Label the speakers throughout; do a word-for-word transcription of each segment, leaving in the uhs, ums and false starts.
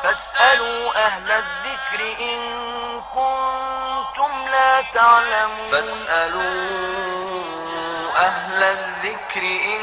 Speaker 1: فاسألوا أهل الذكر إن كنتم لا تعلمون
Speaker 2: فاسألوا أهل الذكر إن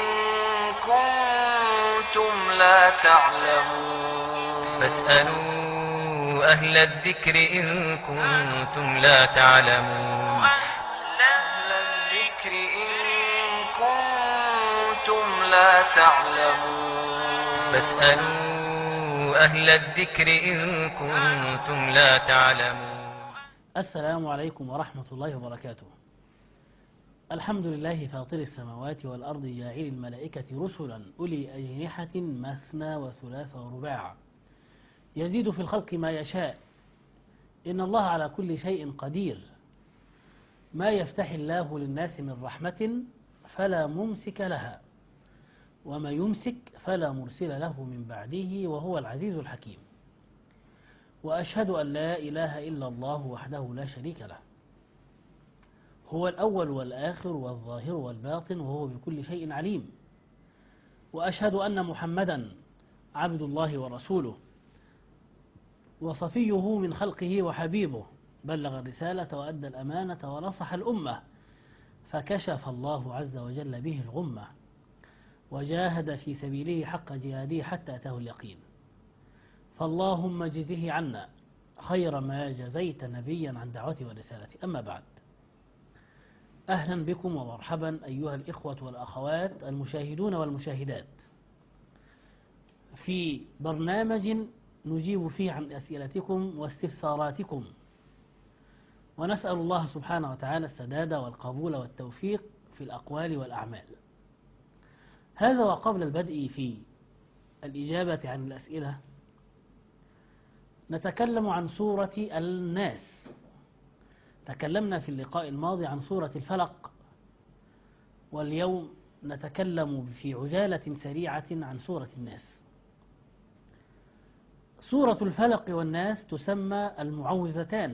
Speaker 2: كنتم لا تعلمون
Speaker 3: فاسألوا أهل الذكر إن كنتم لا تعلمون
Speaker 2: أهل الذكر إن كنتم لا تعلمون
Speaker 3: فاسألوا أهل الذكر إن كنتم لا تعلمون.
Speaker 4: السلام عليكم ورحمة الله وبركاته. الحمد لله فاطر السماوات والأرض جاعل الملائكة رسلا أولي أجنحة مثنى وثلاث ورباع يزيد في الخلق ما يشاء إن الله على كل شيء قدير. ما يفتح الله للناس من رحمة فلا ممسك لها وما يمسك فلا مرسل له من بعده وهو العزيز الحكيم. وأشهد أن لا إله إلا الله وحده لا شريك له، هو الأول والآخر والظاهر والباطن وهو بكل شيء عليم. وأشهد أن محمدا عبد الله ورسوله وصفيه من خلقه وحبيبه، بلغ الرسالة وأدى الأمانة ونصح الأمة فكشف الله عز وجل به الغمة وجاهد في سبيله حق جهاده حتى أتاه اليقين. فاللهم اجزه عنا خير ما جزيت نبيا عن دعوته ورسالته. أما بعد، أهلا بكم ومرحبا أيها الإخوة والأخوات المشاهدون والمشاهدات في برنامج نجيب فيه عن أسئلتكم واستفساراتكم، ونسأل الله سبحانه وتعالى السداد والقبول والتوفيق في الأقوال والأعمال. هذا وقبل البدء في الإجابة عن الأسئلة نتكلم عن سورة الناس. تكلمنا في اللقاء الماضي عن سورة الفلق، واليوم نتكلم في عجالة سريعة عن سورة الناس. سورة الفلق والناس تسمى المعوذتان،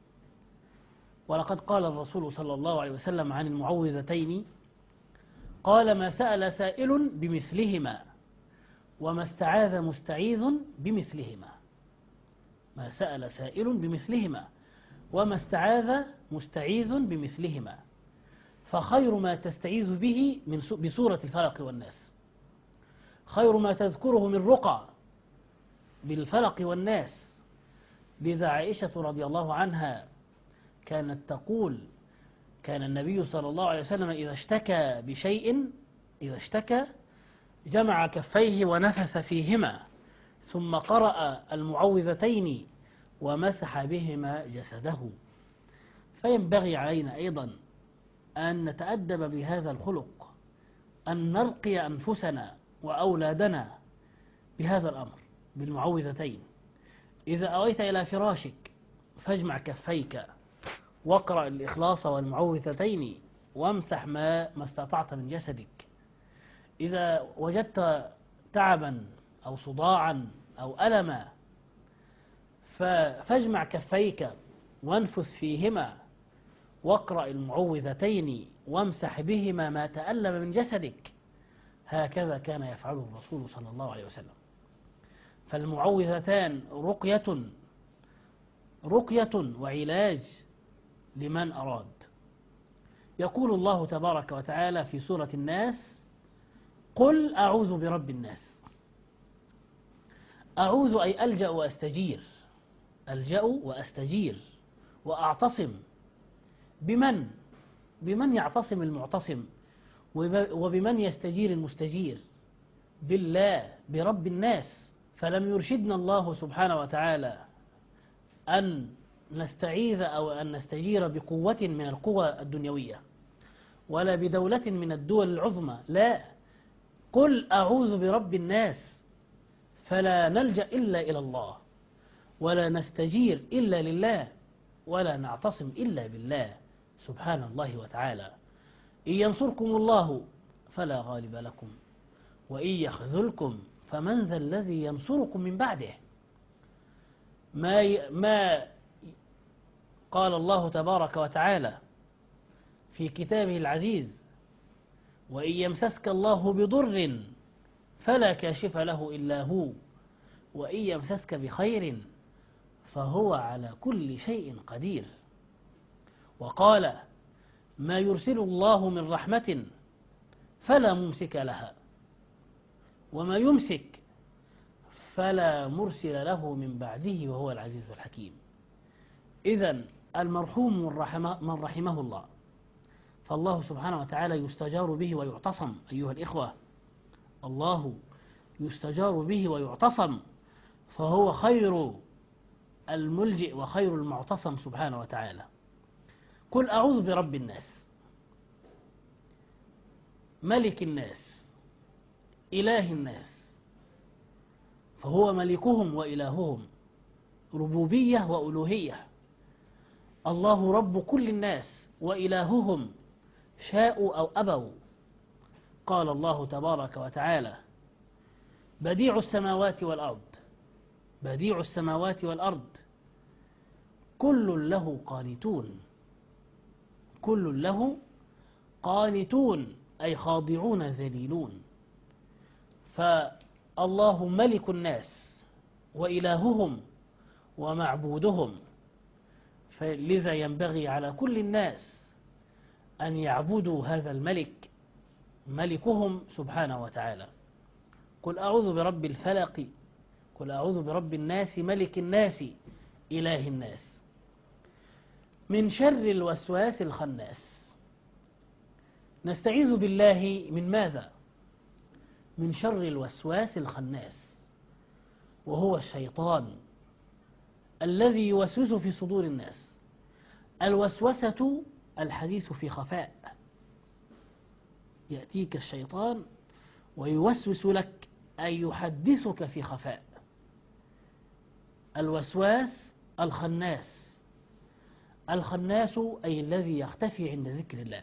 Speaker 4: ولقد قال الرسول صلى الله عليه وسلم عن المعوذتين قال: ما سأل سائل بمثلهما وما استعاذ مستعيذ بمثلهما. ما سأل سائل بمثلهما وما استعاذ مستعيذ بمثلهما، فخير ما تستعيذ به من بسورة الفلق والناس، خير ما تذكره من رقى بالفلق والناس. لذا عائشة رضي الله عنها كانت تقول: كان النبي صلى الله عليه وسلم إذا اشتكى بشيء إذا اشتكى جمع كفيه ونفث فيهما ثم قرأ المعوذتين ومسح بهما جسده. فينبغي علينا أيضا أن نتأدب بهذا الخلق، أن نرقي أنفسنا وأولادنا بهذا الأمر بالمعوذتين. إذا أويت إلى فراشك فاجمع كفيك واقرأ الإخلاص والمعوذتين وامسح ما ما استطعت من جسدك. إذا وجدت تعبا أو صداعا أو ألما فاجمع كفيك وانفس فيهما واقرأ المعوذتين وامسح بهما ما تألم من جسدك. هكذا كان يفعله الرسول صلى الله عليه وسلم. فالمعوذتان رقية رقية وعلاج لمن أراد. يقول الله تبارك وتعالى في سورة الناس: قل أعوذ برب الناس. أعوذ أي ألجأ وأستجير، ألجأ وأستجير وأعتصم. بمن؟ بمن يعتصم المعتصم وبمن يستجير المستجير؟ بالله، برب الناس. فلم يرشدنا الله سبحانه وتعالى أن نستعيذ أو أن نستجير بقوة من القوى الدنيوية ولا بدولة من الدول العظمى، لا. قل أعوذ برب الناس، فلا نلجأ إلا إلى الله ولا نستجير إلا لله ولا نعتصم إلا بالله سبحان الله وتعالى. إن ينصركم الله فلا غالب لكم وإن يخذلكم فمن ذا الذي ينصركم من بعده. ما ما قال الله تبارك وتعالى في كتابه العزيز: وإن يمسسك الله بضر فلا كاشف له إلا هو وإن يمسسك بخير فهو على كل شيء قدير. وقال ما يرسل الله من رحمة فلا ممسك لها وما يمسك فلا مرسل له من بعده وهو العزيز الحكيم. إذن المرحوم من رحمه, من رحمه الله، فالله سبحانه وتعالى يستجار به ويعتصم. أيها الإخوة، الله يستجار به ويعتصم، فهو خير الملجئ وخير المعتصم سبحانه وتعالى. قل أعوذ برب الناس، ملك الناس، إله الناس، فهو ملكهم وإلههم، ربوبية وألوهية. الله رب كل الناس وإلههم شاءوا أو أبوا. قال الله تبارك وتعالى بديع السماوات والأرض بديع السماوات والأرض كل له قانتون كل له قانتون أي خاضعون ذليلون. فالله ملك الناس وإلههم ومعبودهم، فلذا ينبغي على كل الناس أن يعبدوا هذا الملك ملكهم سبحانه وتعالى. قل أعوذ برب الفلق قل أعوذ برب الناس ملك الناس إله الناس من شر الوسواس الخناس. نستعيذ بالله من ماذا؟ من شر الوسواس الخناس، وهو الشيطان الذي يوسوس في صدور الناس. الوسوسة الحديث في خفاء، يأتيك الشيطان ويوسوس لك أي يحدثك في خفاء. الوسواس الخناس، الخناس أي الذي يختفي عند ذكر الله.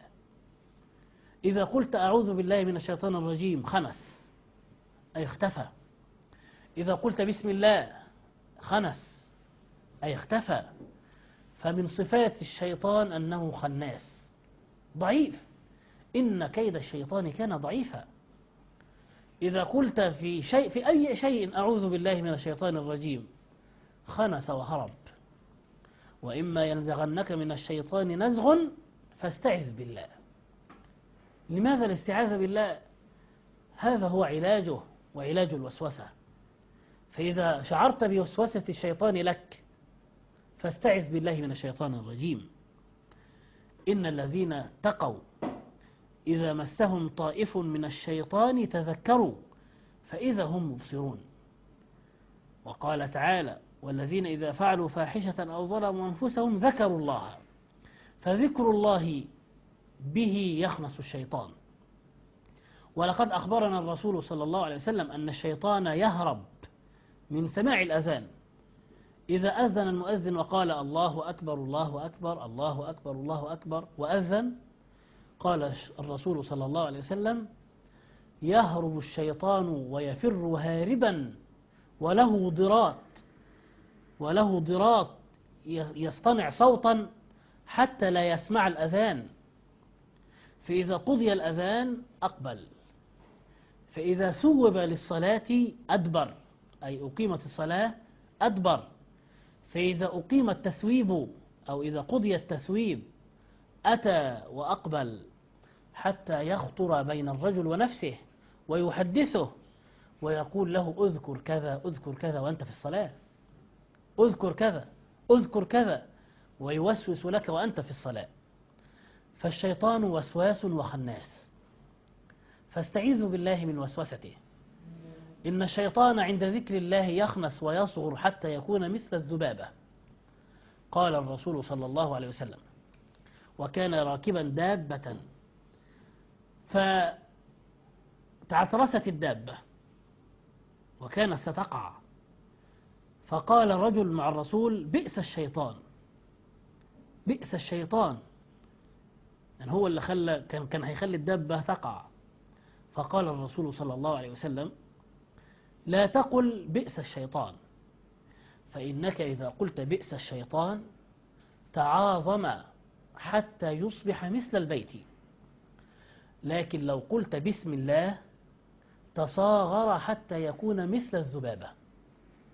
Speaker 4: إذا قلت أعوذ بالله من الشيطان الرجيم خنس أي اختفى. إذا قلت بسم الله خنس أي اختفى. فمن صفات الشيطان أنه خناس ضعيف، إن كيد الشيطان كان ضعيفا. إذا قلت في شيء في أي شيء أعوذ بالله من الشيطان الرجيم خنس وهرب. وإما ينزغنك من الشيطان نزغ فاستعذ بالله. لماذا الاستعاذة بالله؟ هذا هو علاجه وعلاج الوسوسة. فإذا شعرت بوسوسة الشيطان لك فاستعذ بالله من الشيطان الرجيم. إن الذين اتقوا إذا مسهم طائف من الشيطان تذكروا فإذا هم مبصرون. وقال تعالى والذين إذا فعلوا فاحشة أو ظلموا أنفسهم ذكروا الله فذكر الله به يخنس الشيطان. ولقد أخبرنا الرسول صلى الله عليه وسلم أن الشيطان يهرب من سماع الأذان. إذا أذن المؤذن وقال الله أكبر الله أكبر الله أكبر الله أكبر وأذن، قال الرسول صلى الله عليه وسلم يهرب الشيطان ويفر هاربا وله ضراط وله ضراط يصطنع صوتا حتى لا يسمع الأذان. فإذا قضي الأذان أقبل، فإذا ثوب للصلاة أدبر أي أقيمت الصلاة أدبر، فإذا أقيم التثويب أو إذا قضي التثويب أتى وأقبل حتى يخطر بين الرجل ونفسه ويحدثه ويقول له أذكر كذا أذكر كذا وأنت في الصلاة، أذكر كذا أذكر كذا، ويوسوس لك وأنت في الصلاة. فالشيطان وسواس وخناس، فاستعيذوا بالله من وسوسته. إن الشيطان عند ذكر الله يخنس ويصغر حتى يكون مثل الذبابة. قال الرسول صلى الله عليه وسلم وكان راكبا دابة فتعترست الدابة وكانت ستقع، فقال رجل مع الرسول بئس الشيطان بئس الشيطان، يعني هو اللي خلى كان كان هيخلي الدابة تقع. فقال الرسول صلى الله عليه وسلم لا تقل بئس الشيطان، فإنك إذا قلت بئس الشيطان تعاظم حتى يصبح مثل البيت، لكن لو قلت بسم الله تصاغر حتى يكون مثل الذبابة.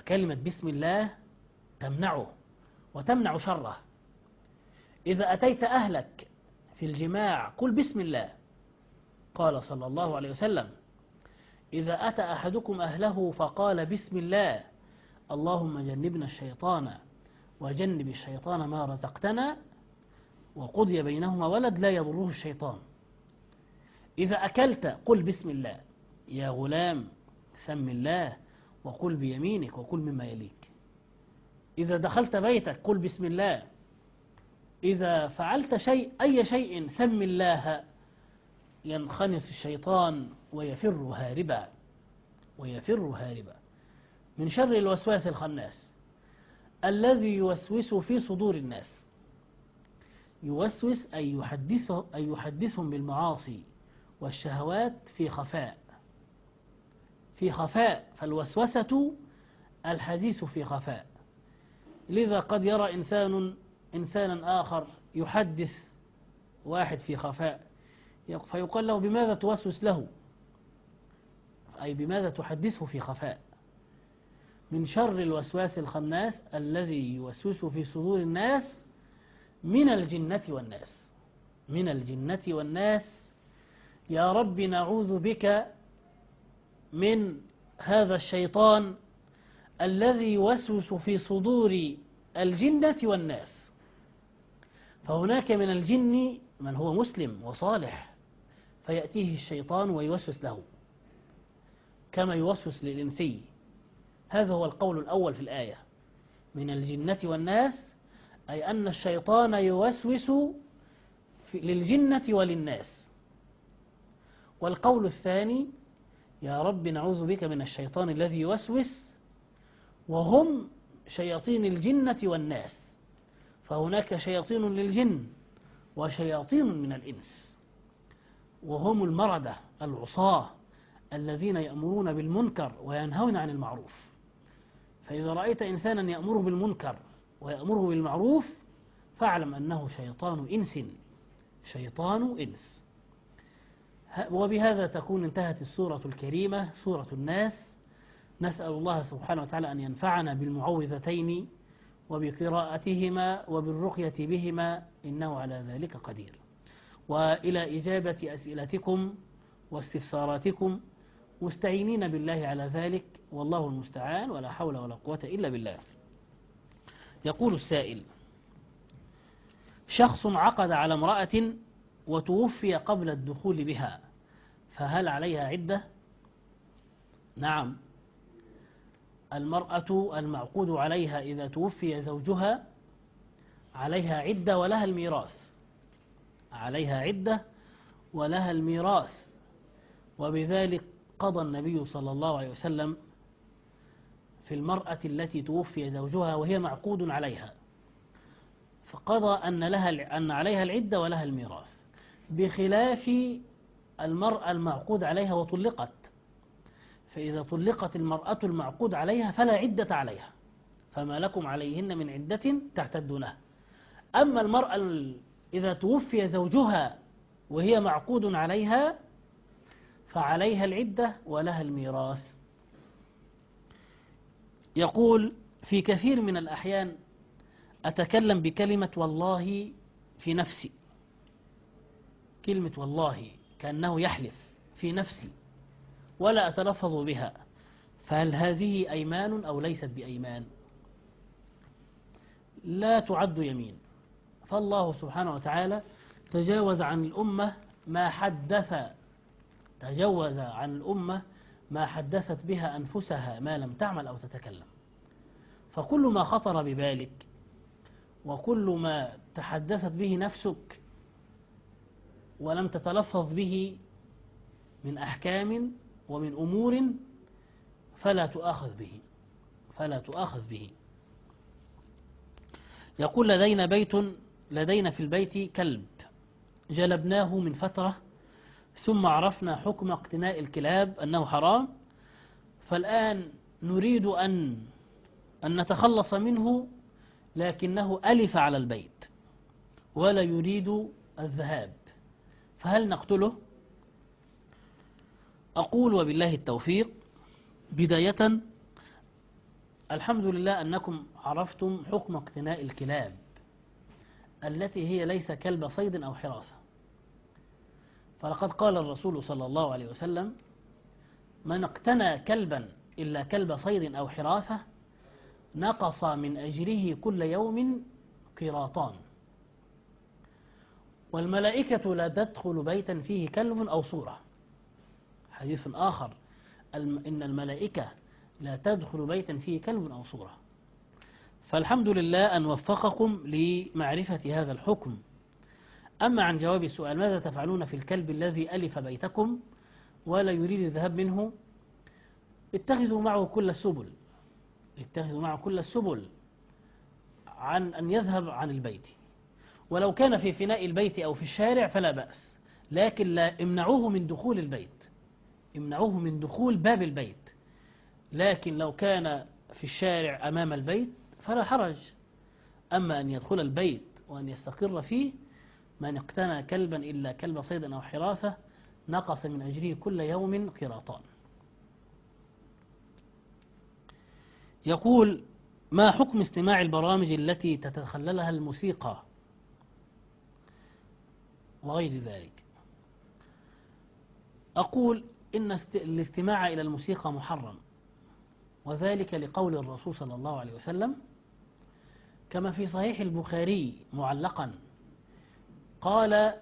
Speaker 4: فكلمة بسم الله تمنعه وتمنع شره. إذا أتيت أهلك في الجماع قل بسم الله. قال صلى الله عليه وسلم: إذا أتى أحدكم أهله فقال بسم الله اللهم جنبنا الشيطان وجنب الشيطان ما رزقتنا، وقضي بينهما ولد لا يضره الشيطان. إذا أكلت قل بسم الله. يا غلام سم الله وقل بيمينك وكل مما يليك. إذا دخلت بيتك قل بسم الله. إذا فعلت شيء أي شيء سم الله، ينخنس الشيطان ويفر هاربا ويفر هاربا من شر الوسواس الخناس الذي يوسوس في صدور الناس. يوسوس أي يحدثه أي يحدثهم بالمعاصي والشهوات في خفاء في خفاء فالوسوسة الحديث في خفاء. لذا قد يرى إنسان إنسانا آخر يحدث واحد في خفاء فيقال له: بماذا توسوس له؟ أي بماذا تحدثه في خفاء. من شر الوسواس الخناس الذي يوسوس في صدور الناس من الجنة والناس من الجنة والناس. يا رب نعوذ بك من هذا الشيطان الذي يوسوس في صدور الجنة والناس. فهناك من الجن من هو مسلم وصالح فيأتيه الشيطان ويوسوس له كما يوسوس للإنسي. هذا هو القول الأول في الآية: من الجنة والناس، أي أن الشيطان يوسوس للجنة وللناس. والقول الثاني: يا رب نعوذ بك من الشيطان الذي يوسوس وهم شياطين الجنة والناس. فهناك شياطين للجن وشياطين من الإنس، وهم المردة العصاة الذين يأمرون بالمنكر وينهون عن المعروف. فإذا رأيت إنسانا يأمر بالمنكر ويأمره بالمعروف فاعلم أنه شيطان إنس شيطان إنس. وبهذا تكون انتهت السورة الكريمة سورة الناس. نسأل الله سبحانه وتعالى أن ينفعنا بالمعوذتين وبقراءتهما وبالرقية بهما إنه على ذلك قدير. وإلى إجابة أسئلتكم واستفساراتكم مستعينين بالله على ذلك، والله المستعان، ولا حول ولا قوة إلا بالله. يقول السائل: شخص عقد على امرأة وتوفي قبل الدخول بها، فهل عليها عدة؟ نعم، المرأة المعقود عليها إذا توفي زوجها عليها عدة ولها الميراث عليها عدة ولها الميراث وبذلك قضى النبي صلى الله عليه وسلم في المرأة التي توفي زوجها وهي معقود عليها، فقضى أن لها أن عليها العدة ولها الميراث، بخلاف المرأة المعقود عليها وطلقت. فإذا طلقت المرأة المعقود عليها فلا عدة عليها، فما لكم عليهن من عدة تعتدونها. أما المرأة إذا توفي زوجها وهي معقود عليها فعليها العدة ولها الميراث. يقول: في كثير من الأحيان أتكلم بكلمة والله في نفسي، كلمة والله كأنه يحلف في نفسي ولا أتلفظ بها، فهل هذه أيمان أو ليست بأيمان؟ لا تعد يمين، فالله سبحانه وتعالى تجاوز عن الأمة ما حدث تجاوز عن الأمة ما حدثت بها أنفسها ما لم تعمل أو تتكلم. فكل ما خطر ببالك وكل ما تحدثت به نفسك ولم تتلفظ به من أحكام ومن أمور فلا تؤاخذ به فلا تؤاخذ به. يقول: لدينا بيت لدينا في البيت كلب جلبناه من فترة، ثم عرفنا حكم اقتناء الكلاب أنه حرام، فالآن نريد أن أن نتخلص منه، لكنه ألف على البيت ولا يريد الذهاب، فهل نقتله؟ أقول وبالله التوفيق: بداية الحمد لله أنكم عرفتم حكم اقتناء الكلاب التي هي ليس كلب صيد أو حراسة. فلقد قال الرسول صلى الله عليه وسلم: من اقتنى كلبا إلا كلب صيد أو حراسة نقص من أجره كل يوم قيراطان. والملائكة لا تدخل بيتا فيه كلب أو صورة. حديث آخر: إن الملائكة لا تدخل بيتا فيه كلب أو صورة. فالحمد لله أن وفقكم لمعرفة هذا الحكم. أما عن جواب السؤال: ماذا تفعلون في الكلب الذي ألف بيتكم ولا يريد الذهاب منه؟ اتخذوا معه كل السبل اتخذوا معه كل السبل عن أن يذهب عن البيت، ولو كان في فناء البيت أو في الشارع فلا بأس، لكن لا امنعوه من دخول البيت امنعوه من دخول باب البيت. لكن لو كان في الشارع أمام البيت فلا حرج. أما أن يدخل البيت وأن يستقر فيه: من اقتنى كلبا إلا كلب صيد أو حراسة نقص من أجره كل يوم قيراطان. يقول: ما حكم استماع البرامج التي تتخللها الموسيقى وغير ذلك؟ أقول إن الاستماع إلى الموسيقى محرم، وذلك لقول الرسول صلى الله عليه وسلم كما في صحيح البخاري معلقا قال: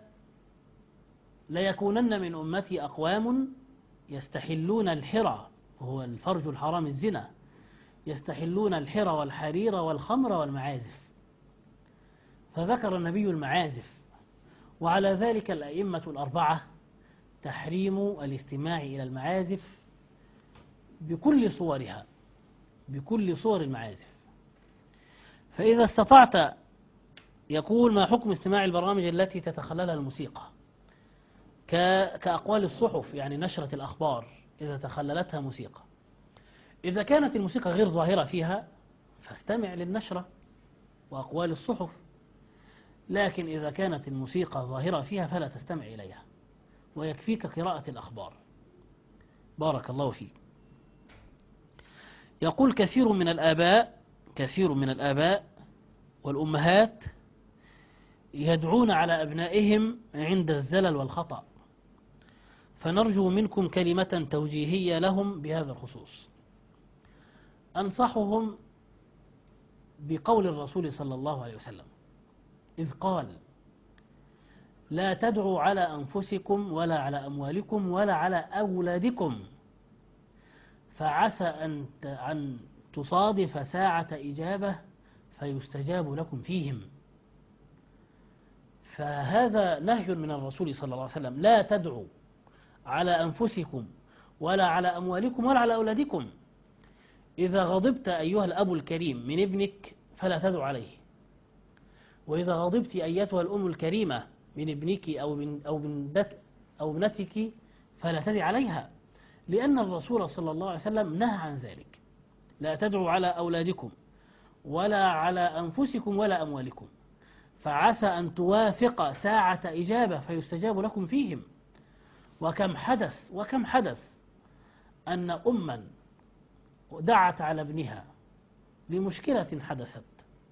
Speaker 4: ليكونن من أمتي أقوام يستحلون الحرى، وهو الفرج الحرام الزنا، يستحلون الحرى والحرير والخمر والمعازف. فذكر النبي المعازف، وعلى ذلك الأئمة الأربعة تحريم الاستماع إلى المعازف بكل صورها بكل صور المعازف. فإذا استطعت، يقول: ما حكم استماع البرامج التي تتخللها الموسيقى كأقوال الصحف، يعني نشرة الأخبار إذا تخللتها موسيقى؟ إذا كانت الموسيقى غير ظاهرة فيها فاستمع للنشرة وأقوال الصحف، لكن إذا كانت الموسيقى ظاهرة فيها فلا تستمع إليها، ويكفيك قراءة الأخبار. بارك الله فيك. يقول: كثير من الآباء كثير من الآباء والأمهات يدعون على أبنائهم عند الزلل والخطأ، فنرجو منكم كلمة توجيهية لهم بهذا الخصوص. أنصحهم بقول الرسول صلى الله عليه وسلم إذ قال: لا تدعوا على أنفسكم ولا على أموالكم ولا على أولادكم، فعسى أن تصادف ساعة إجابة فيستجاب لكم فيهم. فهذا نهي من الرسول صلى الله عليه وسلم: لا تدعوا على أنفسكم ولا على أموالكم ولا على أولادكم. إذا غضبت أيها الأب الكريم من ابنك فلا تدعو عليه، وإذا غضبت أيتها الأم الكريمة من ابنك أو من أو من أو ابنتك فلا تدع عليها، لأن الرسول صلى الله عليه وسلم نهى عن ذلك. لا تدعوا على أولادكم ولا على أنفسكم ولا أموالكم، فعسى أن توافق ساعة إجابة فيستجاب لكم فيهم. وكم حدث وكم حدث أن أما دعت على ابنها لمشكلة حدثت،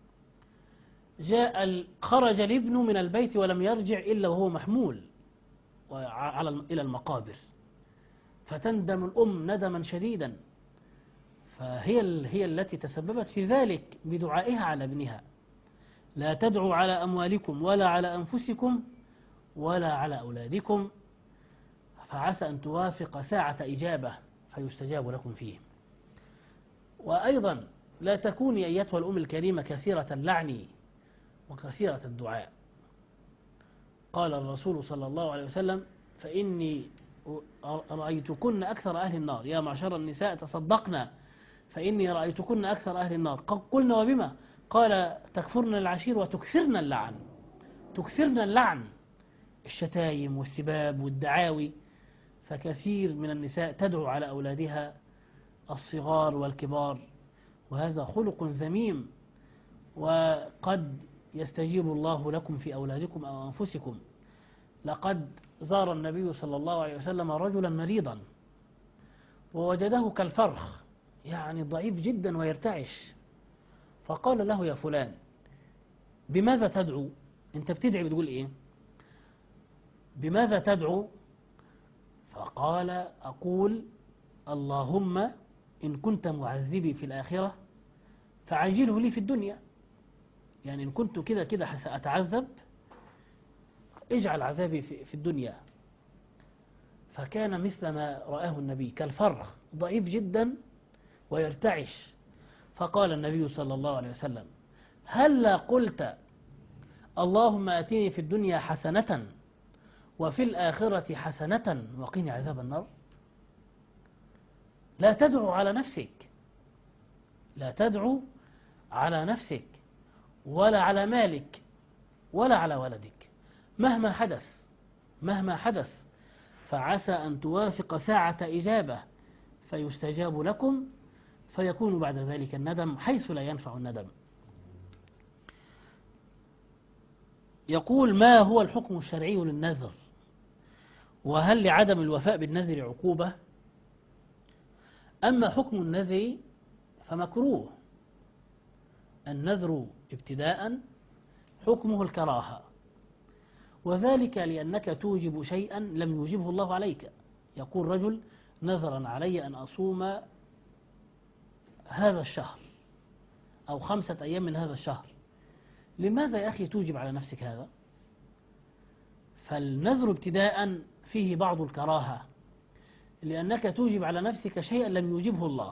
Speaker 4: جاء خرج الابن من البيت ولم يرجع إلا وهو محمول على إلى المقابر، فتندم الأم ندما شديدا، فهي هي التي تسببت في ذلك بدعائها على ابنها. لا تدعوا على أموالكم ولا على أنفسكم ولا على أولادكم، فعسى أن توافق ساعة إجابة فيستجاب لكم فيه. وأيضا لا تكوني أيتها الأم الكريمة كثيرة اللعن وكثيرة الدعاء. قال الرسول صلى الله عليه وسلم: فإني رأيتكن أكثر أهل النار، يا معشر النساء تصدقنا فإني رأيتكن أكثر أهل النار. قلنا: وبما؟ قال: تكفرن العشير وتكثرن اللعن. تكثرن اللعن، الشتايم والسباب والدعاوي. فكثير من النساء تدعو على أولادها الصغار والكبار، وهذا خلق ذميم، وقد يستجيب الله لكم في أولادكم أو أنفسكم. لقد زار النبي صلى الله عليه وسلم رجلا مريضا ووجده كالفرخ يعني ضعيف جدا ويرتعش. فقال له: يا فلان، بماذا تدعو؟ أنت بتدعي بتقول إيه؟ بماذا تدعو؟ فقال: أقول اللهم إن كنت معذبي في الآخرة فعجله لي في الدنيا، يعني إن كنت كده كده سأتعذب اجعل عذابي في الدنيا. فكان مثل ما رآه النبي كالفرخ، ضعيف جدا ويرتعش. فقال النبي صلى الله عليه وسلم: هلا قلت اللهم آتني في الدنيا حسنة وفي الآخرة حسنة وقني عذاب النار؟ لا تدعو على نفسك، لا تدعو على نفسك ولا على مالك ولا على ولدك، مهما حدث مهما حدث، فعسى أن توافق ساعة إجابة فيستجاب لكم فيكون بعد ذلك الندم حيث لا ينفع الندم. يقول: ما هو الحكم الشرعي للنذر؟ وهل لعدم الوفاء بالنذر عقوبة؟ أما حكم النذر فمكروه. النذر ابتداء حكمه الكراهة، وذلك لأنك توجب شيئا لم يوجبه الله عليك. يقول رجل: نذرا علي أن أصوم هذا الشهر أو خمسة أيام من هذا الشهر. لماذا يا أخي توجب على نفسك هذا؟ فالنذر ابتداء فيه بعض الكراهة، لأنك توجب على نفسك شيئا لم يوجبه الله،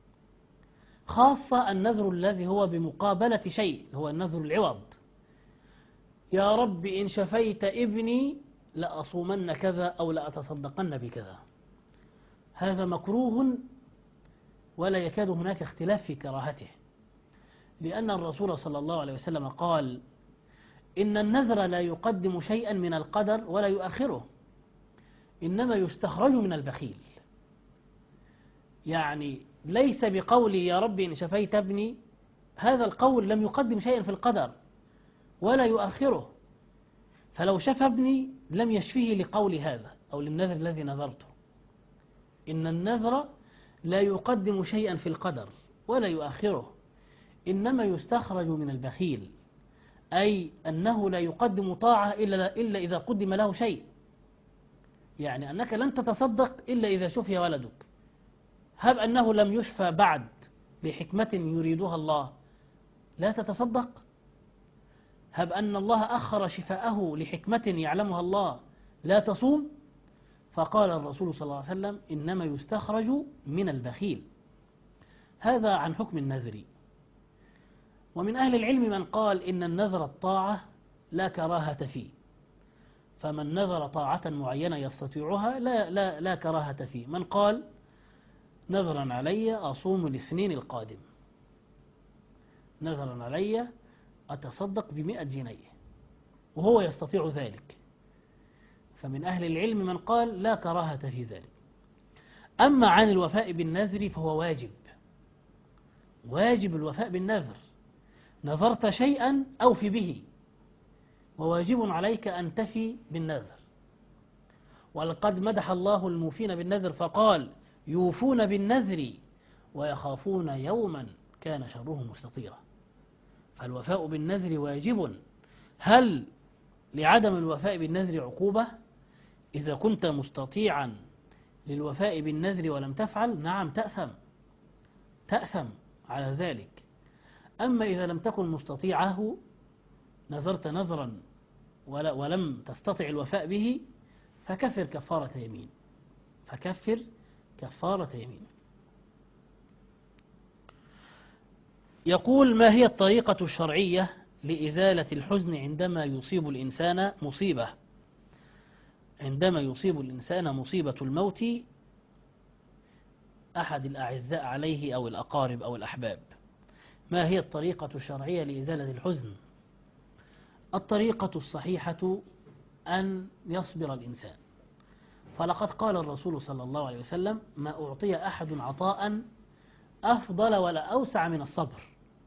Speaker 4: خاصة النذر الذي هو بمقابلة شيء، هو النذر العوض. يا رب إن شفيت ابني لأصومن كذا أو لأتصدقن بكذا. هذا مكروه ولا يكاد هناك اختلاف في كراهته، لأن الرسول صلى الله عليه وسلم قال: إن النذر لا يقدم شيئا من القدر ولا يؤخره، إنما يستخرج من البخيل. يعني ليس بقولي يا رب إن شفيت ابني، هذا القول لم يقدم شيئا في القدر ولا يؤخره، فلو شفى ابني لم يشفيه لقول هذا أو للنذر الذي نذرته. إن النذر لا يقدم شيئا في القدر ولا يؤخره، إنما يستخرج من البخيل، أي أنه لا يقدم طاعة إلا, إلا إذا قدم له شيء. يعني أنك لن تتصدق إلا إذا شفي ولدك، هب أنه لم يشفى بعد لحكمة يريدها الله لا تتصدق؟ هب أن الله أخر شفاءه لحكمة يعلمها الله لا تصوم؟ فقال الرسول صلى الله عليه وسلم: إنما يستخرج من البخيل. هذا عن حكم النذر. ومن أهل العلم من قال إن النذر الطاعة لا كراهة فيه، فمن نذر طاعة معينة يستطيعها لا, لا, لا كراهة فيه. من قال: نذرا علي أصوم الاثنين القادم، نذرا علي أتصدق بمئة جنيه، وهو يستطيع ذلك، فمن أهل العلم من قال لا كراهة في ذلك. أما عن الوفاء بالنذر فهو واجب، واجب الوفاء بالنذر. نذرت شيئا أوفي به، وواجب عليك أن تفي بالنذر. ولقد مدح الله الموفين بالنذر فقال: يوفون بالنذر ويخافون يوما كان شره مستطيرا. فالوفاء بالنذر واجب. هل لعدم الوفاء بالنذر عقوبة؟ إذا كنت مستطيعا للوفاء بالنذر ولم تفعل، نعم تأثم، تأثم على ذلك. أما إذا لم تكن مستطيعه، نذرت نذرا ولم تستطع الوفاء به، فكفر كفارة يمين، فكفر كفارة يمين. يقول: ما هي الطريقة الشرعية لإزالة الحزن عندما يصيب الإنسان مصيبة عندما يصيب الإنسان مصيبة الموت أحد الأعزاء عليه أو الأقارب أو الأحباب؟ ما هي الطريقة الشرعية لإزالة الحزن؟ الطريقة الصحيحة أن يصبر الإنسان، فلقد قال الرسول صلى الله عليه وسلم: ما أعطي أحد عطاء أفضل ولا أوسع من الصبر.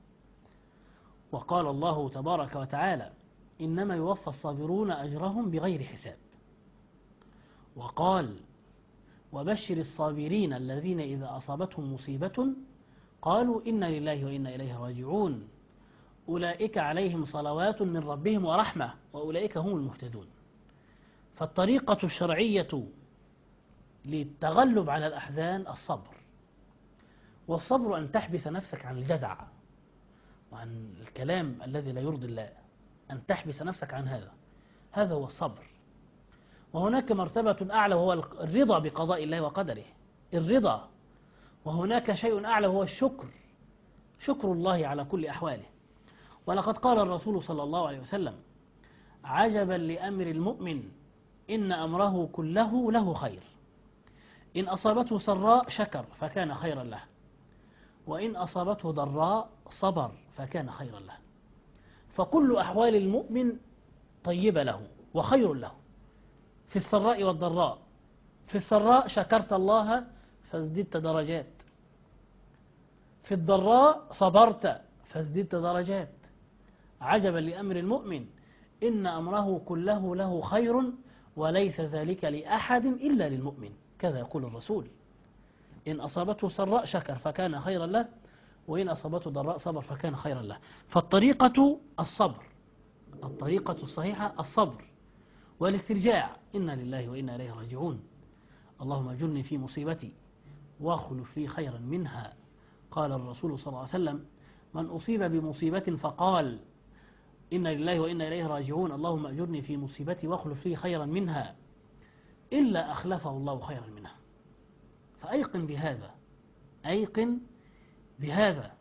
Speaker 4: وقال الله تبارك وتعالى: إنما يوفى الصابرون أجرهم بغير حساب. وقال: وبشر الصابرين الذين إذا أصابتهم مصيبة قالوا إنا لله وإنا إليه راجعون أولئك عليهم صلوات من ربهم ورحمة وأولئك هم المهتدون. فالطريقة الشرعية للتغلب على الأحزان الصبر، والصبر أن تحبس نفسك عن الجزع وعن الكلام الذي لا يرضي الله، أن تحبس نفسك عن هذا، هذا هو الصبر. وهناك مرتبة أعلى وهو الرضا بقضاء الله وقدره، الرضا. وهناك شيء أعلى وهو الشكر، شكر الله على كل أحواله. ولقد قال الرسول صلى الله عليه وسلم: عجبا لأمر المؤمن إن أمره كله له خير، إن أصابته سراء شكر فكان خيرا له، وإن أصابته ضراء صبر فكان خيرا له. فكل أحوال المؤمن طيبة له وخير له، في السراء والضراء. في السراء شكرت الله فازددت درجات، في الضراء صبرت فازددت درجات. عجبا لأمر المؤمن إن أمره كله له خير وليس ذلك لأحد إلا للمؤمن، كذا يقول الرسول. إن أصابته سراء شكر فكان خيرا له، وإن أصابته ضراء صبر فكان خيرا له. فالطريقة الصبر، الطريقة الصحيحة الصبر والاسترجاع، إنا لله وإنا إليه راجعون. اللهم أجرني في مصيبتي واخلف لي خيرا منها. قال الرسول صلى الله عليه وسلم: من أصيب بمصيبة فقال إنا لله وإنا إليه راجعون اللهم أجرني في مصيبتي واخلف لي خيرا منها إلا أخلفه الله خيرا منها. فأيقن بهذا، أيقن بهذا.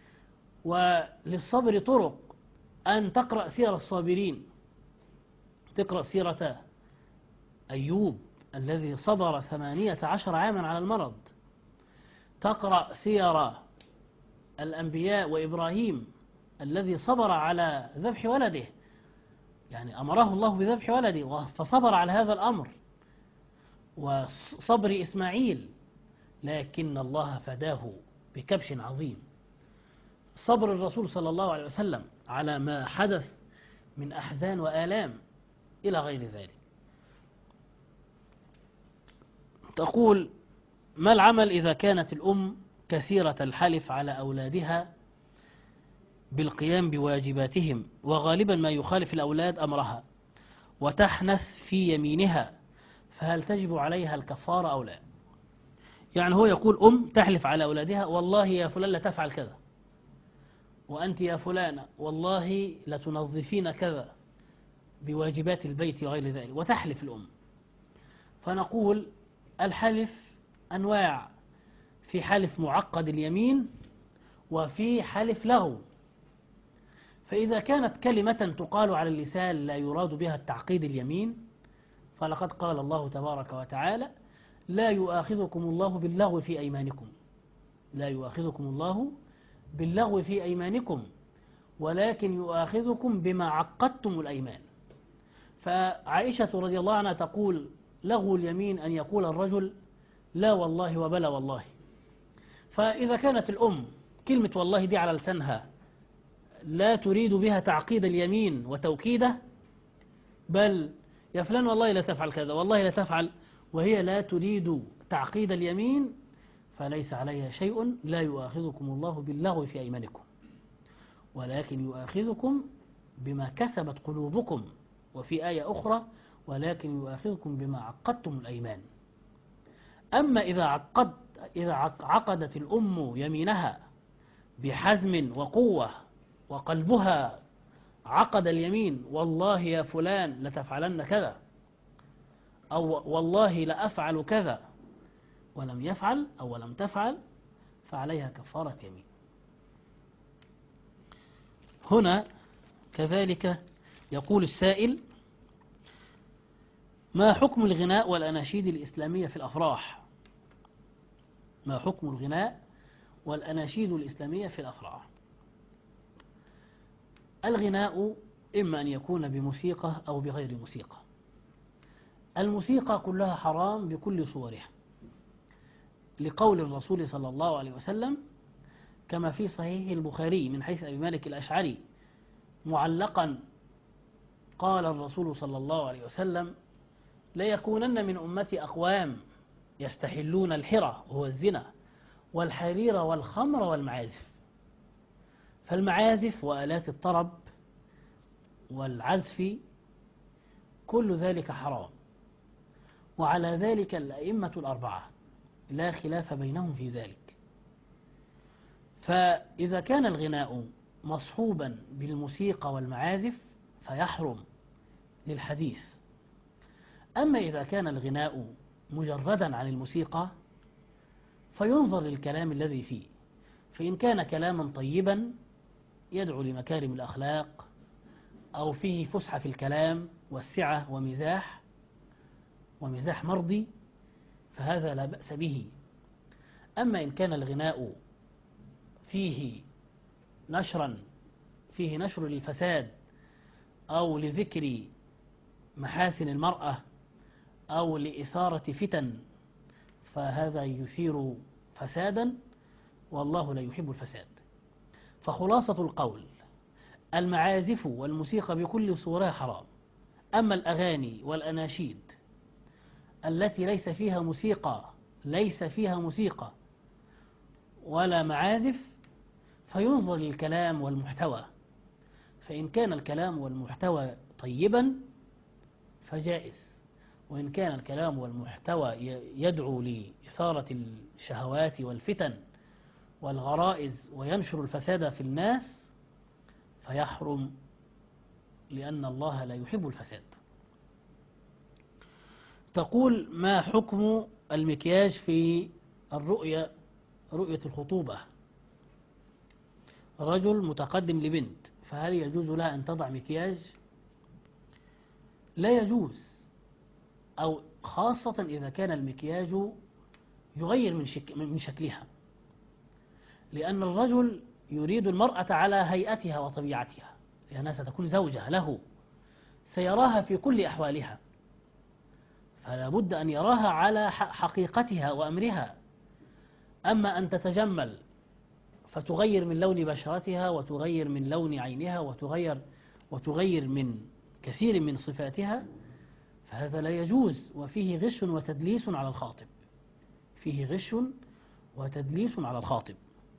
Speaker 4: وللصبر طرق، أن تقرأ سير الصابرين، تقرأ سيرة أيوب الذي صبر ثمانية عشر عاما على المرض، تقرأ سير الأنبياء وإبراهيم الذي صبر على ذبح ولده، يعني أمره الله بذبح ولده فصبر على هذا الأمر، وصبر إسماعيل لكن الله فداه بكبش عظيم، صبر الرسول صلى الله عليه وسلم على ما حدث من أحزان وآلام إلى غير ذلك. تقول: ما العمل إذا كانت الأم كثيرة الحلف على أولادها بالقيام بواجباتهم وغالبا ما يخالف الأولاد أمرها وتحنث في يمينها، فهل تجب عليها الكفارة أو لا؟ يعني هو يقول أم تحلف على أولادها: والله يا فلان لا تفعل كذا، وأنت يا فلانة والله لتنظفين كذا بواجبات البيت وغير ذلك، وتحلف الأم. فنقول: الحلف أنواع، في حلف معقد اليمين وفي حلف لغو. فإذا كانت كلمة تقال على اللسان لا يراد بها التعقيد اليمين، فلقد قال الله تبارك وتعالى: لا يؤاخذكم الله باللغو في أيمانكم، لا يؤاخذكم الله باللغو في أيمانكم ولكن يؤاخذكم بما عقدتم الأيمان. فعائشة رضي الله عنها تقول: لغو اليمين أن يقول الرجل لا والله وبلا والله. فإذا كانت الأم كلمة والله دي على لسانها لا تريد بها تعقيد اليمين وتوكيده، بل يا فلان والله لا تفعل كذا والله لا تفعل، وهي لا تريد تعقيد اليمين، فليس عليها شيء. لا يؤاخذكم الله باللغو في أيمانكم ولكن يؤاخذكم بما كسبت قلوبكم، وفي آية أخرى: ولكن يؤاخذكم بما عقدتم الأيمان. أما إذا عقد إذا عقدت الأم يمينها بحزم وقوة وقلبها عقد اليمين: والله يا فلان لتفعلن كذا، أو والله لأفعل كذا، ولم يفعل أو لم تفعل، فعليها كفارة يمين. هنا كذلك يقول السائل: ما حكم الغناء والأناشيد الإسلامية في الأفراح؟ ما حكم الغناء والأناشيد الإسلامية في الأفراح؟ الغناء إما أن يكون بموسيقى أو بغير موسيقى. الموسيقى كلها حرام بكل صورها، لقول الرسول صلى الله عليه وسلم كما في صحيح البخاري من حيث أبي مالك الأشعري معلقا: قال الرسول صلى الله عليه وسلم: ليكونن من أمتي أقوام يستحلون الحرى وهو الزنا والحرير والخمر والمعازف. فالمعازف وآلات الطرب والعزف كل ذلك حرام، وعلى ذلك الأئمة الأربعة لا خلاف بينهم في ذلك. فإذا كان الغناء مصحوبا بالموسيقى والمعازف فيحرم للحديث. أما إذا كان الغناء مجردا عن الموسيقى فينظر للكلام الذي فيه، فإن كان كلاما طيبا يدعو لمكارم الأخلاق أو فيه فسحة في الكلام والسعة ومزاح ومزاح مرضي فهذا لا بأس به. أما إن كان الغناء فيه نشرا فيه نشر للفساد أو لذكر محاسن المرأة أو لإثارة فتن فهذا يثير فسادا والله لا يحب الفساد. فخلاصة القول المعازف والموسيقى بكل صورة حرام. أما الأغاني والأناشيد التي ليس فيها موسيقى ليس فيها موسيقى ولا معازف فينظر للكلام والمحتوى، فإن كان الكلام والمحتوى طيبا فجائز، وإن كان الكلام والمحتوى يدعو لإثارة الشهوات والفتن والغرائز وينشر الفساد في الناس فيحرم، لأن الله لا يحب الفساد. تقول: ما حكم المكياج في الرؤية رؤية الخطوبة؟ رجل متقدم لبنت، فهل يجوز لها أن تضع مكياج؟ لا يجوز، أو خاصة إذا كان المكياج يغير من, شك من شكلها، لأن الرجل يريد المرأة على هيئتها وطبيعتها، لأنها ستكون زوجة له سيراها في كل أحوالها، فلا بد أن يراها على حقيقتها وأمرها. أما أن تتجمل فتغير من لون بشرتها وتغير من لون عينها وتغير وتغير من كثير من صفاتها فهذا لا يجوز، وفيه غش وتدليس على الخاطب فيه غش وتدليس على الخاطب.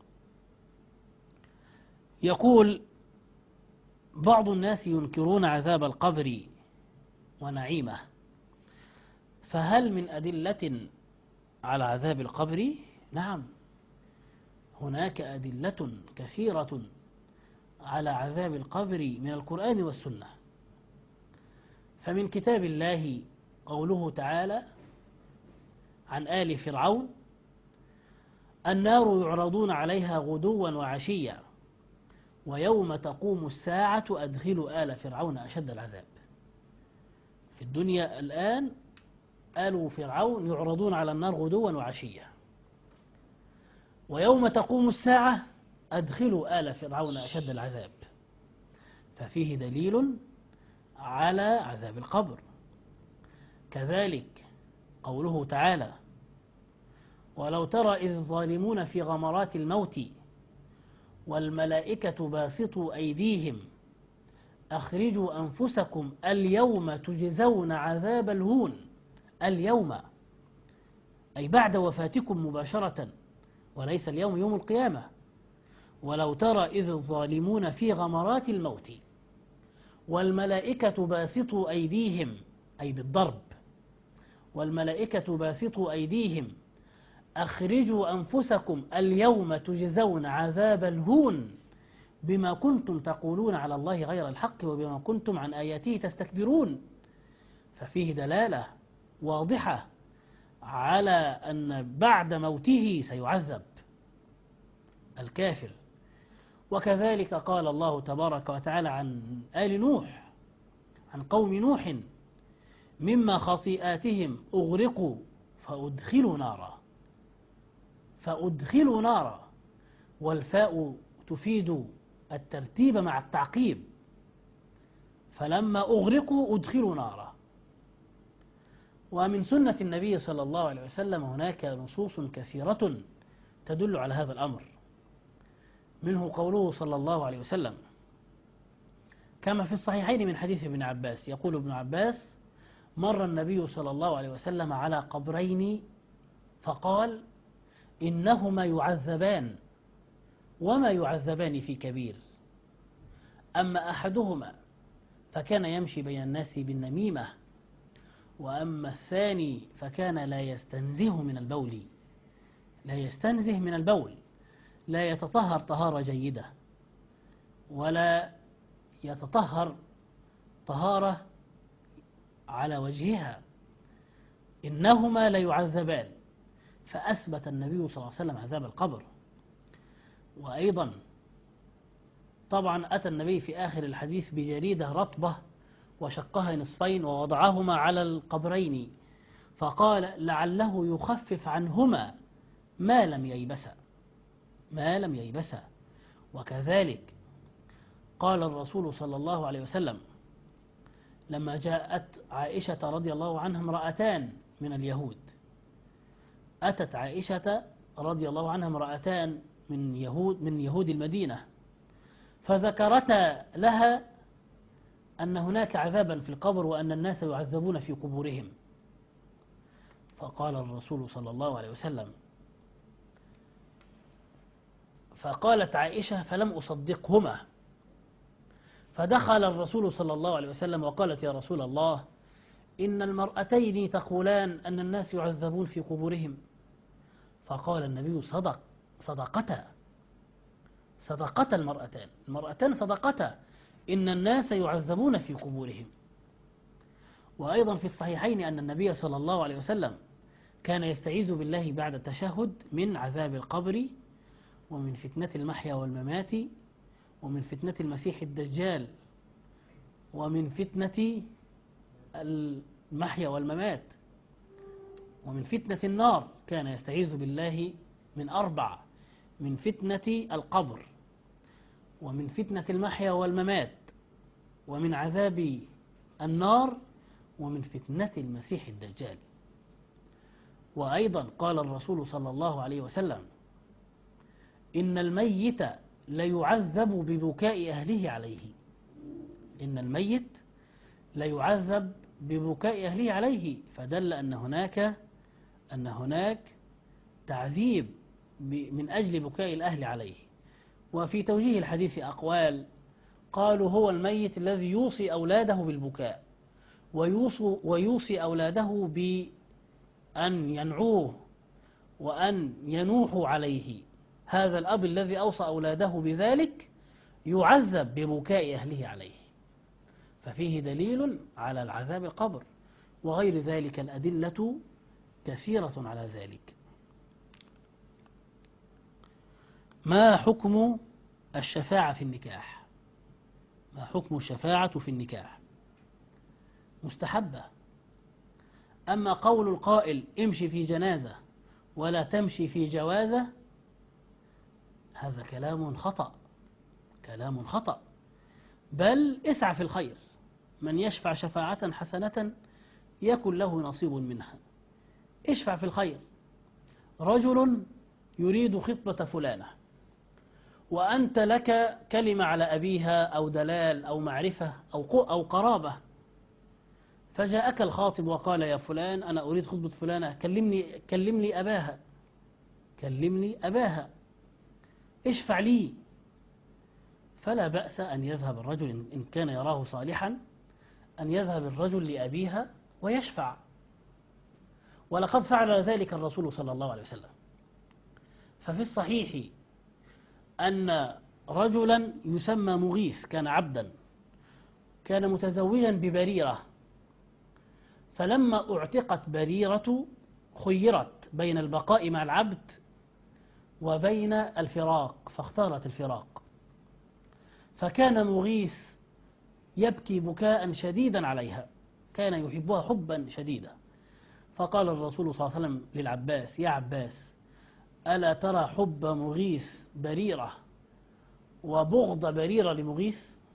Speaker 4: يقول: بعض الناس ينكرون عذاب القبر ونعيمه، فهل من أدلة على عذاب القبر؟ نعم، هناك أدلة كثيرة على عذاب القبر من القرآن والسنة. فمن كتاب الله قوله تعالى عن آل فرعون: النار يعرضون عليها غدوا وعشيا ويوم تقوم الساعة أدخلوا آل فرعون أشد العذاب. في الدنيا الآن آل فرعون يعرضون على النار غدوا وعشيا، ويوم تقوم الساعة أدخلوا آل فرعون أشد العذاب، ففيه دليل على عذاب القبر. كذلك قوله تعالى: ولو ترى إذ الظالمون في غمرات الموت والملائكة باسطوا أيديهم أخرجوا أنفسكم اليوم تجزون عذاب الهون. اليوم أي بعد وفاتكم مباشرة، وليس اليوم يوم القيامة. ولو ترى إذ الظالمون في غمرات الموت والملائكة باسطوا أيديهم أي بالضرب، والملائكة باسطوا أيديهم أخرجوا أنفسكم اليوم تجزون عذاب الهون بما كنتم تقولون على الله غير الحق وبما كنتم عن آياته تستكبرون. ففيه دلالة واضحة على أن بعد موته سيعذب الكافر. وكذلك قال الله تبارك وتعالى عن آل نوح، عن قوم نوح: مما خطيئاتهم أغرقوا فأدخلوا نارا فأدخلوا نارا والفاء تفيد الترتيب مع التعقيب، فلما أغرقوا أدخلوا نارا. ومن سنة النبي صلى الله عليه وسلم هناك نصوص كثيرة تدل على هذا الأمر، منه قوله صلى الله عليه وسلم كما في الصحيحين من حديث ابن عباس، يقول ابن عباس: مر النبي صلى الله عليه وسلم على قبرين فقال إنهما يعذبان وما يعذبان في كبير، أما أحدهما فكان يمشي بين الناس بالنميمة، وأما الثاني فكان لا يستنزه من البول لا يستنزه من البول لا يتطهر طهارة جيدة ولا يتطهر طهارة على وجهها، إنهما ليعذبان. فأثبت النبي صلى الله عليه وسلم عذاب القبر. وأيضا طبعا أتى النبي في آخر الحديث بجريدة رطبة وشقها نصفين ووضعهما على القبرين، فقال لعله يخفف عنهما ما لم ييبسا ما لم ييبسا. وكذلك قال الرسول صلى الله عليه وسلم لما جاءت عائشة رضي الله عنها امرأتان من اليهود، أتت عائشة رضي الله عنها امرأتان من يهود من يهود المدينة، فذكرتا لها أن هناك عذابا في القبر وأن الناس يعذبون في قبورهم. فقال الرسول صلى الله عليه وسلم فقالت عائشة فلم أصدقهما، فدخل الرسول صلى الله عليه وسلم وقالت يا رسول الله إن المرأتين تقولان أن الناس يعذبون في قبورهم. فقال النبي صدق صدقتا صدقتا المرأتان المرأتان صدقتا إن الناس يعذبون في قبورهم. وأيضا في الصحيحين أن النبي صلى الله عليه وسلم كان يستعيذ بالله بعد التشهد من عذاب القبر ومن فتنة المحيا والممات ومن فتنة المسيح الدجال ومن فتنة المحيا والممات ومن فتنة النار. كان يستعيذ بالله من أربع: من فتنة القبر ومن فتنة المحيا والممات ومن عذاب النار ومن فتنة المسيح الدجال. وأيضا قال الرسول صلى الله عليه وسلم إن الميت ليعذب ببكاء أهله عليه إن الميت ليعذب ببكاء أهله عليه فدل أن هناك أن هناك تعذيب من أجل بكاء الأهل عليه. وفي توجيه الحديث أقوال، قالوا هو الميت الذي يوصي أولاده بالبكاء ويوصي أولاده بأن ينعوه وأن ينوحوا عليه. هذا الأب الذي أوصى أولاده بذلك يعذب ببكاء أهله عليه، ففيه دليل على العذاب القبر. وغير ذلك الأدلة كثيرة على ذلك. ما حكم الشفاعة في النكاح؟ ما حكم الشفاعة في النكاح؟ مستحبة. أما قول القائل امشي في جنازة ولا تمشي في جوازة هذا كلام خطأ كلام خطأ بل اسعى في الخير. من يشفع شفاعة حسنة يكن له نصيب منها. اشفع في الخير. رجل يريد خطبة فلانة وأنت لك كلمة على أبيها أو دلال أو معرفة أو أو قرابة، فجاءك الخاطب وقال يا فلان أنا أريد خطبة فلانة كلمني كلمني أباها كلمني أباها اشفع لي. فلا بأس أن يذهب الرجل إن كان يراه صالحا أن يذهب الرجل لأبيها ويشفع. ولقد فعل ذلك الرسول صلى الله عليه وسلم. ففي الصحيح أن رجلا يسمى مغيث كان عبدا، كان متزوجا ببريرة، فلما اعتقت بريرة خيرت بين البقاء مع العبد وبين الفراق فاختارت الفراق، فكان مغيث يبكي بكاء شديدا عليها، كان يحبها حبا شديدا. فقال الرسول صلى الله عليه وسلم للعباس يا عباس ألا ترى حب مغيث بريرة وبغض بريرة لمغيث؟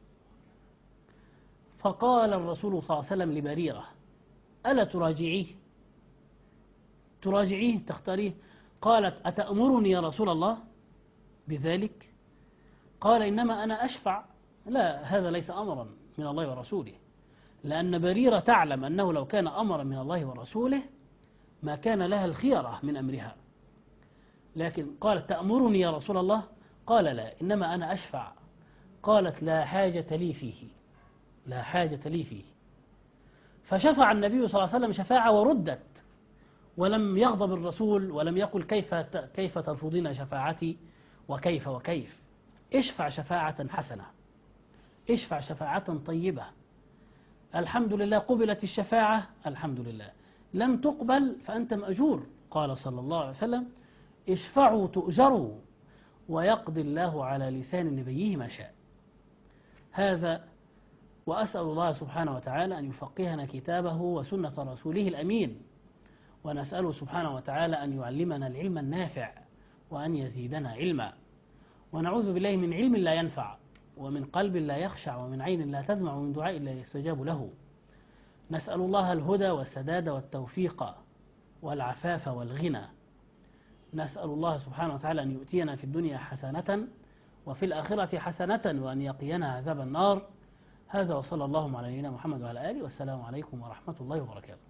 Speaker 4: فقال الرسول صلى الله عليه وسلم لبريرة ألا تراجعيه تراجعيه تختاريه؟ قالت أتأمرني يا رسول الله بذلك؟ قال إنما أنا أشفع. لا، هذا ليس أمرا من الله ورسوله، لأن بريرة تعلم أنه لو كان أمرا من الله ورسوله ما كان لها الخيرة من أمرها. لكن قالت تأمرني يا رسول الله؟ قال لا، إنما أنا أشفع. قالت لا حاجة لي فيه، لا حاجة لي فيه. فشفع النبي صلى الله عليه وسلم شفاعة وردت، ولم يغضب الرسول ولم يقل كيف كيف ترفضين شفاعتي وكيف وكيف. اشفع شفاعة حسنة، اشفع شفاعة طيبة. الحمد لله قبلت الشفاعة، الحمد لله. لم تقبل فأنت مأجور. قال صلى الله عليه وسلم اشفعوا تؤجروا ويقضي الله على لسان نبيه ما شاء. هذا، وأسأل الله سبحانه وتعالى أن يفقهنا كتابه وسنة رسوله الأمين، ونسأله سبحانه وتعالى أن يعلمنا العلم النافع وأن يزيدنا علما، ونعوذ بالله من علم لا ينفع، ومن قلب لا يخشع، ومن عين لا تدمع، ومن دعاء لا يستجاب له. نسأل الله الهدى والسداد والتوفيق والعفاف والغنى. نسأل الله سبحانه وتعالى أن يؤتينا في الدنيا حسنة وفي الآخرة حسنة وأن يقينا عذاب النار. هذا وصلى الله على نبينا محمد وعلى آله، والسلام عليكم ورحمة الله وبركاته.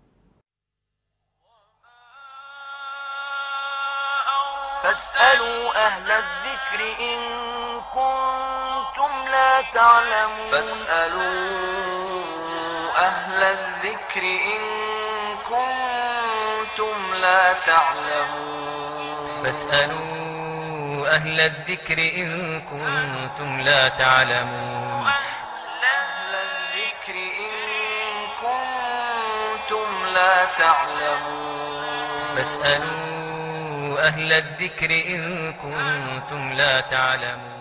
Speaker 1: فاسألوا أهل الذكر إن كنتم لا تعلمون
Speaker 2: فاسألوا أهل الذكر إن كنتم لا تعلمون
Speaker 3: فاسألوا أهل الذكر إن كنتم لا تعلمون
Speaker 2: أهل الذكر إن كنتم لا تعلمون
Speaker 3: فاسألوا أهل الذكر إن كنتم لا تعلمون